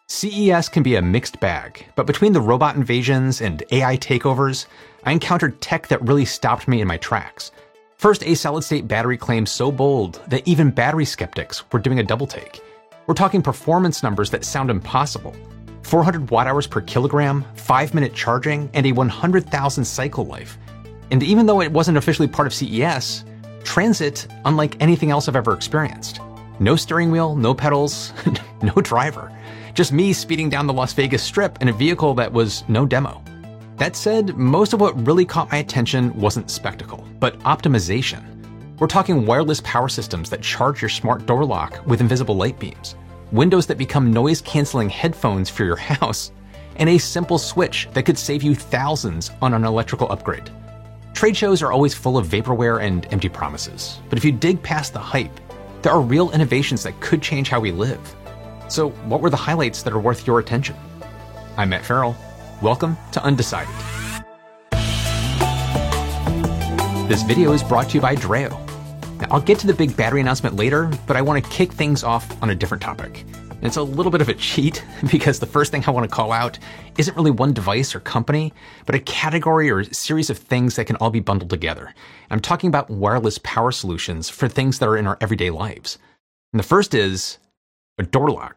CES can be a mixed bag, but between the robot invasions and AI takeovers, I encountered tech that really stopped me in my tracks. First, a solid-state battery claim so bold that even battery skeptics were doing a double take. We're talking performance numbers that sound impossible. 400 watt-hours per kilogram, 5-minute charging, and a 100,000 cycle life. And even though it wasn't officially part of CES, transit unlike anything else I've ever experienced. No steering wheel, no pedals, no driver. Just me speeding down the Las Vegas Strip in a vehicle that was no demo. That said, most of what really caught my attention wasn't spectacle, but optimization. We're talking wireless power systems that charge your smart door lock with invisible light beams, windows that become noise-canceling headphones for your house, and a simple switch that could save you thousands on an electrical upgrade. Trade shows are always full of vaporware and empty promises, but if you dig past the hype, there are real innovations that could change how we live. So what were the highlights that are worth your attention? I'm Matt Farrell. Welcome to Undecided. This video is brought to you by Dreo. Now, I'll get to the big battery announcement later, but I want to kick things off on a different topic. And it's a little bit of a cheat because the first thing I want to call out isn't really one device or company, but a category or series of things that can all be bundled together. I'm talking about wireless power solutions for things that are in our everyday lives. And the first is a door lock.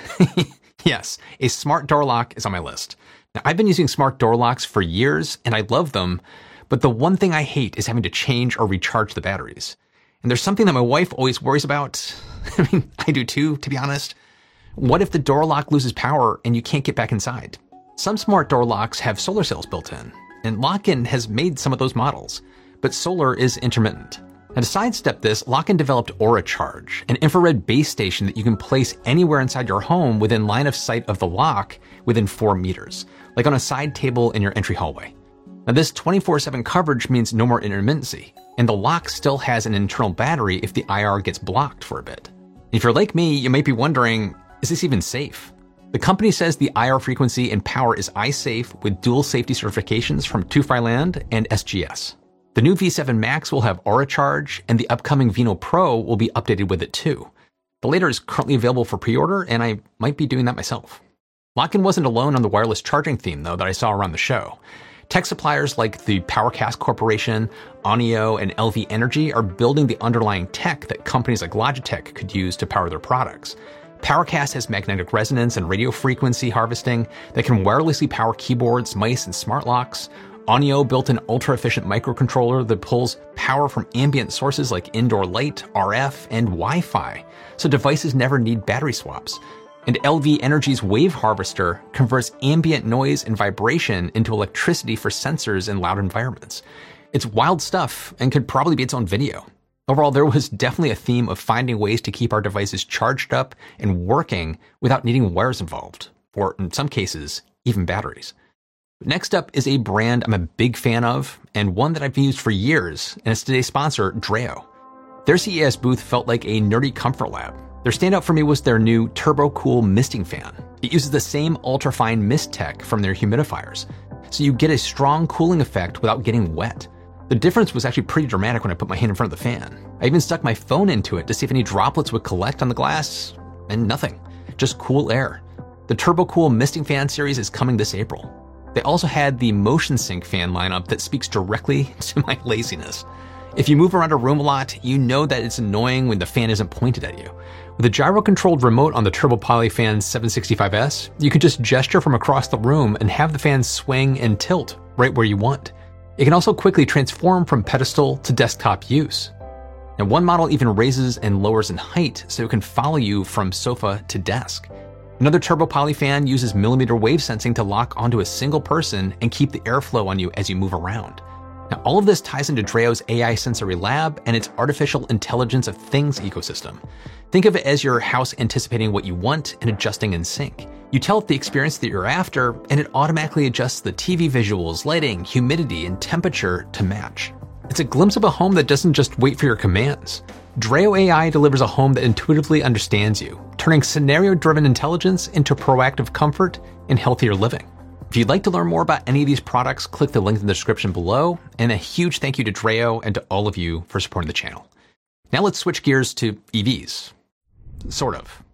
Yes, a smart door lock is on my list. Now, I've been using smart door locks for years and I love them, but the one thing I hate is having to change or recharge the batteries. And there's something that my wife always worries about. I mean, I do too, to be honest. What if the door lock loses power and you can't get back inside? Some smart door locks have solar cells built in, and Lock-In has made some of those models, but solar is intermittent. Now, to sidestep this, Lock-In developed Aura Charge, an infrared base station that you can place anywhere inside your home within line of sight of the lock within 4 meters, like on a side table in your entry hallway. Now, this 24/7 coverage means no more intermittency, and the lock still has an internal battery if the IR gets blocked for a bit. If you're like me, you might be wondering, is this even safe? The company says the IR frequency and power is iSafe with dual safety certifications from TÜV Rheinland and SGS. The new V7 Max will have Aura Charge, and the upcoming Vino Pro will be updated with it too. The later is currently available for pre-order, and I might be doing that myself. Lock-In wasn't alone on the wireless charging theme, though, that I saw around the show. Tech suppliers like the PowerCast Corporation, Onio, and LV Energy are building the underlying tech that companies like Logitech could use to power their products. PowerCast has magnetic resonance and radio frequency harvesting that can wirelessly power keyboards, mice, and smart locks. Onio built an ultra-efficient microcontroller that pulls power from ambient sources like indoor light, RF, and Wi-Fi, so devices never need battery swaps. And LV Energy's Wave Harvester converts ambient noise and vibration into electricity for sensors in loud environments. It's wild stuff and could probably be its own video. Overall, there was definitely a theme of finding ways to keep our devices charged up and working without needing wires involved, or in some cases, even batteries. Next up is a brand I'm a big fan of, and one that I've used for years, and it's today's sponsor, Dreo. Their CES booth felt like a nerdy comfort lab. Their standout for me was their new Turbo Cool misting fan. It uses the same ultrafine mist tech from their humidifiers, so you get a strong cooling effect without getting wet. The difference was actually pretty dramatic when I put my hand in front of the fan. I even stuck my phone into it to see if any droplets would collect on the glass, and nothing, just cool air. The Turbo Cool misting fan series is coming this April. They also had the Motion Sync fan lineup that speaks directly to my laziness. If you move around a room a lot, you know that it's annoying when the fan isn't pointed at you. With a gyro-controlled remote on the Turbo Polyfan 765S, you can just gesture from across the room and have the fan swing and tilt right where you want. It can also quickly transform from pedestal to desktop use. Now, one model even raises and lowers in height so it can follow you from sofa to desk. Another Turbo Polyfan uses millimeter wave sensing to lock onto a single person and keep the airflow on you as you move around. Now, all of this ties into Dreo's AI Sensory Lab and its artificial intelligence of things ecosystem. Think of it as your house anticipating what you want and adjusting in sync. You tell it the experience that you're after, and it automatically adjusts the TV visuals, lighting, humidity, and temperature to match. It's a glimpse of a home that doesn't just wait for your commands. Dreo AI delivers a home that intuitively understands you, turning scenario-driven intelligence into proactive comfort and healthier living. If you'd like to learn more about any of these products, click the link in the description below, and a huge thank you to Dreo and to all of you for supporting the channel. Now let's switch gears to EVs. Sort of.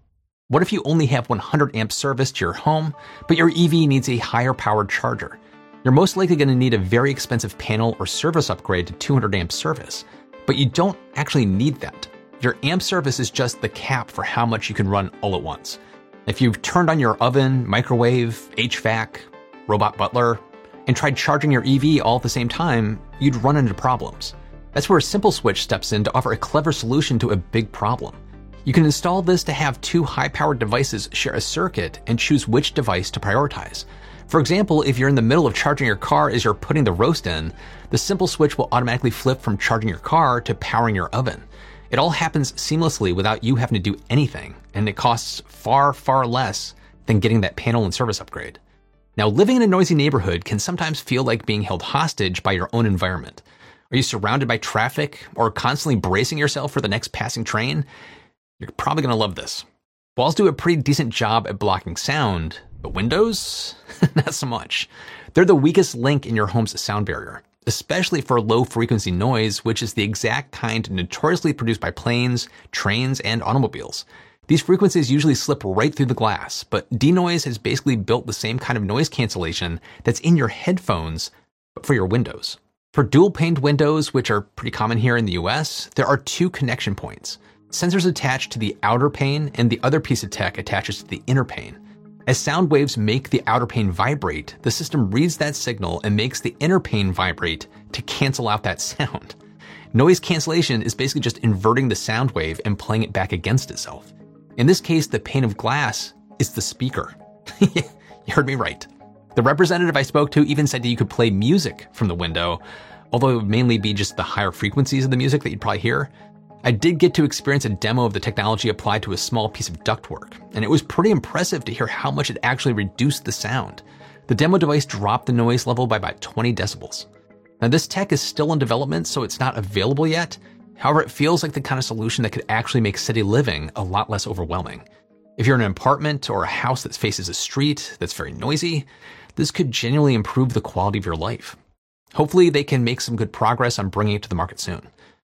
What if you only have 100 amp service to your home, but your EV needs a higher powered charger? You're most likely going to need a very expensive panel or service upgrade to 200 amp service, but you don't actually need that. Your amp service is just the cap for how much you can run all at once. If you've turned on your oven, microwave, HVAC, robot butler, and tried charging your EV all at the same time, you'd run into problems. That's where Simple Switch steps in to offer a clever solution to a big problem. You can install this to have two high-powered devices share a circuit and choose which device to prioritize. For example, if you're in the middle of charging your car as you're putting the roast in, the Simple Switch will automatically flip from charging your car to powering your oven. It all happens seamlessly without you having to do anything, and it costs far, far less than getting that panel and service upgrade. Now, living in a noisy neighborhood can sometimes feel like being held hostage by your own environment. Are you surrounded by traffic or constantly bracing yourself for the next passing train? You're probably going to love this. Walls do a pretty decent job at blocking sound, but windows? Not so much. They're the weakest link in your home's sound barrier, especially for low-frequency noise, which is the exact kind notoriously produced by planes, trains, and automobiles. These frequencies usually slip right through the glass, but denoise has basically built the same kind of noise cancellation that's in your headphones, but for your windows. For dual-paned windows, which are pretty common here in the US, there are two connection points. Sensors attach to the outer pane, and the other piece of tech attaches to the inner pane. As sound waves make the outer pane vibrate, the system reads that signal and makes the inner pane vibrate to cancel out that sound. Noise cancellation is basically just inverting the sound wave and playing it back against itself. In this case, the pane of glass is the speaker. You heard me right. The representative I spoke to even said that you could play music from the window, although it would mainly be just the higher frequencies of the music that you'd probably hear. I did get to experience a demo of the technology applied to a small piece of ductwork, and it was pretty impressive to hear how much it actually reduced the sound. The demo device dropped the noise level by about 20 decibels. Now, this tech is still in development, so it's not available yet. However, it feels like the kind of solution that could actually make city living a lot less overwhelming. If you're in an apartment or a house that faces a street that's very noisy, this could genuinely improve the quality of your life. Hopefully, they can make some good progress on bringing it to the market soon.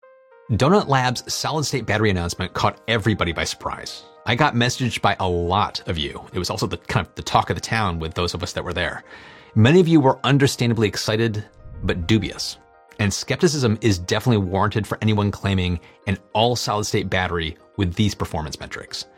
Donut Labs' solid-state battery announcement caught everybody by surprise. I got messaged by a lot of you. It was also the talk of the town with those of us that were there. Many of you were understandably excited, but dubious. And skepticism is definitely warranted for anyone claiming an all-solid-state battery with these performance metrics.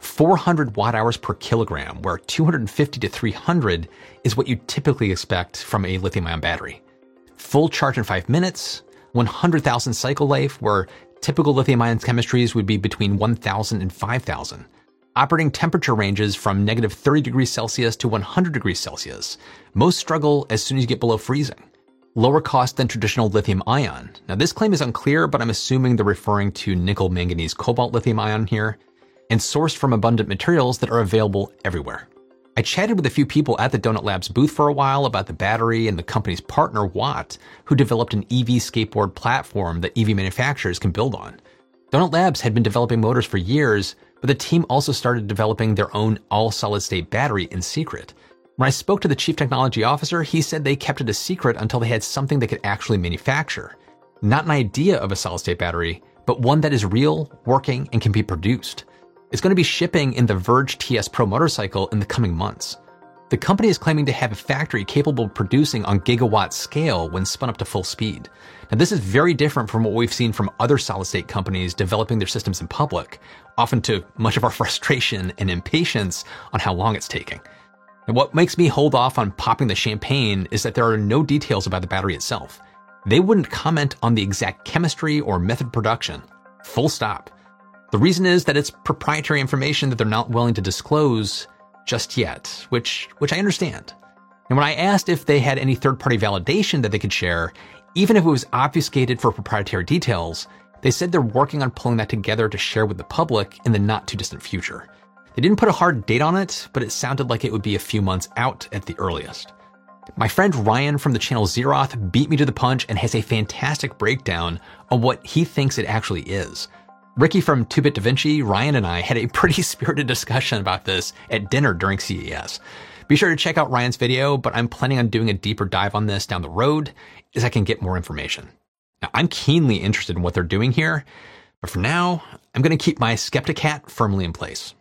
400 watt-hours per kilogram, where 250 to 300 is what you typically expect from a lithium-ion battery. Full charge in 5 minutes, 100,000 cycle life, where typical lithium-ion chemistries would be between 1,000 and 5,000. Operating temperature ranges from negative 30 degrees Celsius to 100 degrees Celsius. Most struggle as soon as you get below freezing. Lower cost than traditional lithium-ion. Now, this claim is unclear, but I'm assuming they're referring to nickel, manganese, cobalt lithium-ion here, and sourced from abundant materials that are available everywhere. I chatted with a few people at the Donut Labs booth for a while about the battery and the company's partner, Watt, who developed an EV skateboard platform that EV manufacturers can build on. Donut Labs had been developing motors for years, but the team also started developing their own all-solid-state battery in secret. When I spoke to the chief technology officer, he said they kept it a secret until they had something they could actually manufacture. Not an idea of a solid-state battery, but one that is real, working, and can be produced. It's going to be shipping in the Verge TS Pro motorcycle in the coming months. The company is claiming to have a factory capable of producing on gigawatt scale when spun up to full speed. Now, this is very different from what we've seen from other solid-state companies developing their systems in public, often to much of our frustration and impatience on how long it's taking. And what makes me hold off on popping the champagne is that there are no details about the battery itself. They wouldn't comment on the exact chemistry or method of production. Full stop. The reason is that it's proprietary information that they're not willing to disclose just yet, which I understand. And when I asked if they had any third-party validation that they could share, even if it was obfuscated for proprietary details, they said they're working on pulling that together to share with the public in the not-too-distant future. They didn't put a hard date on it, but it sounded like it would be a few months out at the earliest. My friend Ryan from the channel Zeroth beat me to the punch and has a fantastic breakdown on what he thinks it actually is. Ricky from 2-Bit Da Vinci, Ryan, and I had a pretty spirited discussion about this at dinner during CES. Be sure to check out Ryan's video, but I'm planning on doing a deeper dive on this down the road as I can get more information. Now, I'm keenly interested in what they're doing here, but for now, I'm going to keep my skeptic hat firmly in place.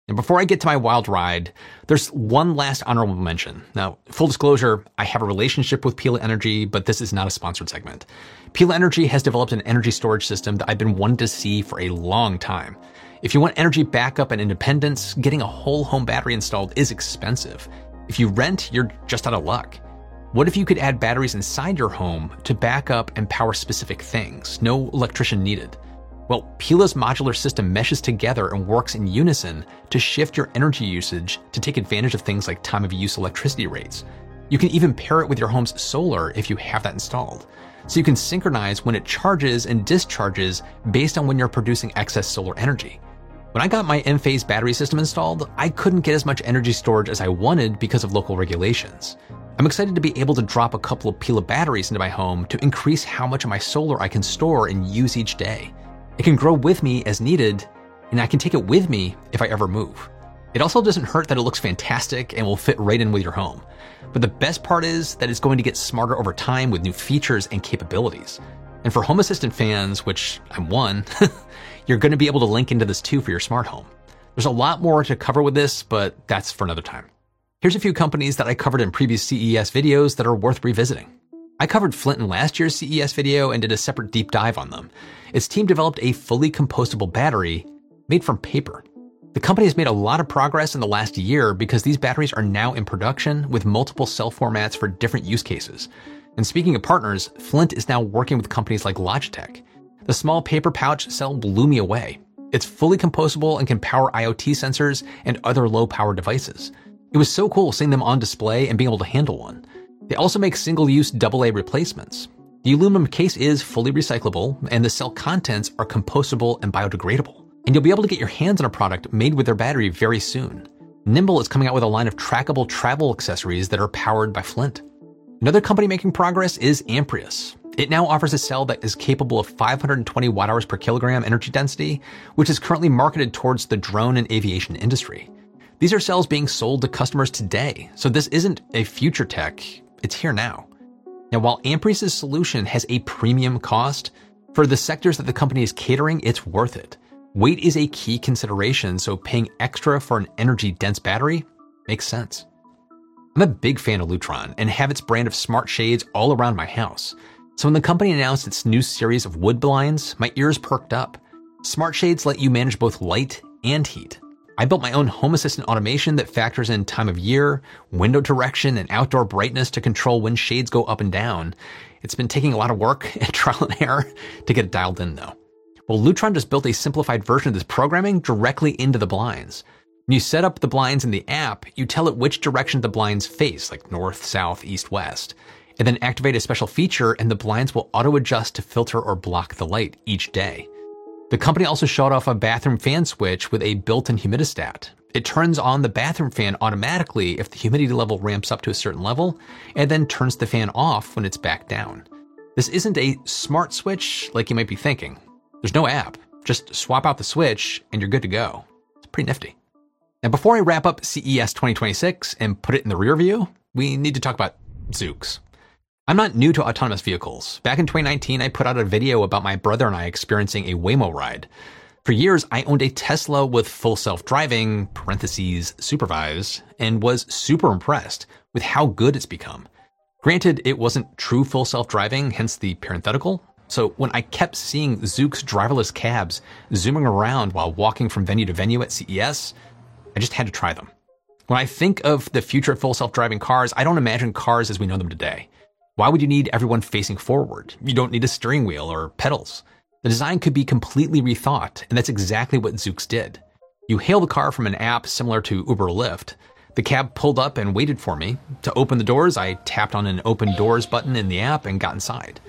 And before I get to my wild ride, there's one last honorable mention. Now, full disclosure, I have a relationship with Pila Energy, but this is not a sponsored segment. Pila Energy has developed an energy storage system that I've been wanting to see for a long time. If you want energy backup and independence, getting a whole home battery installed is expensive. If you rent, you're just out of luck. What if you could add batteries inside your home to back up and power specific things? No electrician needed. Well, Pila's modular system meshes together and works in unison to shift your energy usage to take advantage of things like time of use electricity rates. You can even pair it with your home's solar if you have that installed. So you can synchronize when it charges and discharges based on when you're producing excess solar energy. When I got my Enphase battery system installed, I couldn't get as much energy storage as I wanted because of local regulations. I'm excited to be able to drop a couple of Pila batteries into my home to increase how much of my solar I can store and use each day. It can grow with me as needed, and I can take it with me if I ever move. It also doesn't hurt that it looks fantastic and will fit right in with your home. But the best part is that it's going to get smarter over time with new features and capabilities. And for Home Assistant fans, which I'm one, you're going to be able to link into this too for your smart home. There's a lot more to cover with this, but that's for another time. Here's a few companies that I covered in previous CES videos that are worth revisiting. I covered Flint in last year's CES video and did a separate deep dive on them. Its team developed a fully compostable battery made from paper. The company has made a lot of progress in the last year because these batteries are now in production with multiple cell formats for different use cases. And speaking of partners, Flint is now working with companies like Logitech. The small paper pouch cell blew me away. It's fully compostable and can power IoT sensors and other low-power devices. It was so cool seeing them on display and being able to handle one. They also make single-use AA replacements. The aluminum case is fully recyclable, and the cell contents are compostable and biodegradable. And you'll be able to get your hands on a product made with their battery very soon. Nimble is coming out with a line of trackable travel accessories that are powered by Flint. Another company making progress is Amprius. It now offers a cell that is capable of 520 watt-hours per kilogram energy density, which is currently marketed towards the drone and aviation industry. These are cells being sold to customers today, so this isn't a future tech, it's here now. Now, while Amprius' solution has a premium cost, for the sectors that the company is catering, it's worth it. Weight is a key consideration, so paying extra for an energy-dense battery makes sense. I'm a big fan of Lutron and have its brand of smart shades all around my house. So when the company announced its new series of wood blinds, my ears perked up. Smart shades let you manage both light and heat. I built my own Home Assistant automation that factors in time of year, window direction, and outdoor brightness to control when shades go up and down. It's been taking a lot of work and trial and error to get it dialed in though. Well, Lutron just built a simplified version of this programming directly into the blinds. When you set up the blinds in the app, you tell it which direction the blinds face, like north, south, east, west, and then activate a special feature and the blinds will auto-adjust to filter or block the light each day. The company also showed off a bathroom fan switch with a built-in humidistat. It turns on the bathroom fan automatically if the humidity level ramps up to a certain level, and then turns the fan off when it's back down. This isn't a smart switch like you might be thinking. There's no app. Just swap out the switch and you're good to go. It's pretty nifty. Now, before I wrap up CES 2026 and put it in the rear view, we need to talk about Zoox. I'm not new to autonomous vehicles. Back in 2019, I put out a video about my brother and I experiencing a Waymo ride. For years, I owned a Tesla with full self-driving, parentheses, supervised, and was super impressed with how good it's become. Granted, it wasn't true full self-driving, hence the parenthetical. So when I kept seeing Zoox driverless cabs zooming around while walking from venue to venue at CES, I just had to try them. When I think of the future of full self-driving cars, I don't imagine cars as we know them today. Why would you need everyone facing forward? You don't need a steering wheel or pedals. The design could be completely rethought, and that's exactly what Zoox did. You hail the car from an app similar to Uber or Lyft. The cab pulled up and waited for me. To open the doors, I tapped on an open doors button in the app and got inside.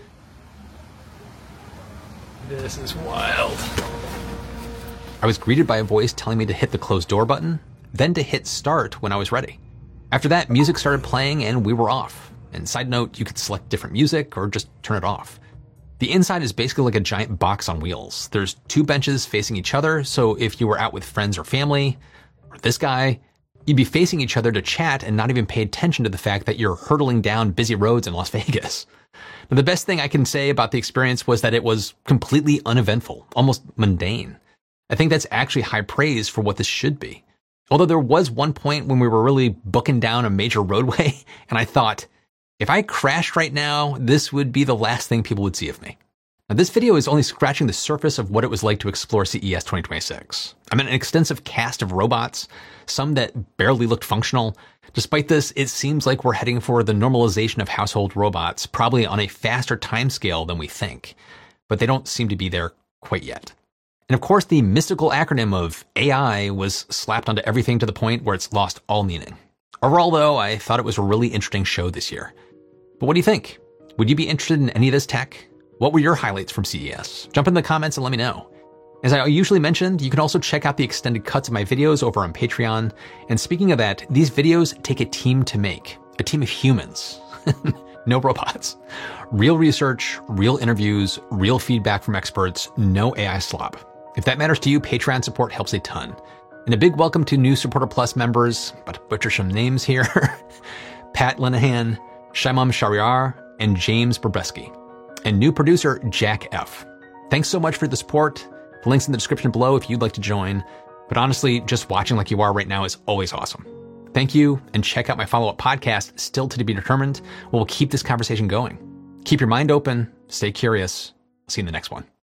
This is wild. I was greeted by a voice telling me to hit the closed door button, then to hit start when I was ready. After that, music started playing and we were off. And side note, you could select different music or just turn it off. The inside is basically like a giant box on wheels. There's 2 benches facing each other, so if you were out with friends or family, or this guy, you'd be facing each other to chat and not even pay attention to the fact that you're hurtling down busy roads in Las Vegas. Now, the best thing I can say about the experience was that it was completely uneventful, almost mundane. I think that's actually high praise for what this should be. Although there was one point when we were really booking down a major roadway, and I thought, if I crashed right now, this would be the last thing people would see of me. Now, this video is only scratching the surface of what it was like to explore CES 2026. I mean, an extensive cast of robots, some that barely looked functional. Despite this, it seems like we're heading for the normalization of household robots, probably on a faster timescale than we think. But they don't seem to be there quite yet. And of course, the mystical acronym of AI was slapped onto everything to the point where it's lost all meaning. Overall, though, I thought it was a really interesting show this year. But what do you think? Would you be interested in any of this tech? What were your highlights from CES? Jump in the comments and let me know. As I usually mentioned, you can also check out the extended cuts of my videos over on Patreon. And speaking of that, these videos take a team to make, a team of humans, no robots. Real research, real interviews, real feedback from experts, no AI slop. If that matters to you, Patreon support helps a ton. And a big welcome to new Supporter Plus members, about to butcher some names here, Pat Linehan, Shaimam Shariar, and James Burbeski. And new producer, Jack F. Thanks so much for the support. The link's in the description below if you'd like to join. But honestly, just watching like you are right now is always awesome. Thank you, and check out my follow-up podcast, Still to Be Determined, where we'll keep this conversation going. Keep your mind open, stay curious. I'll see you in the next one.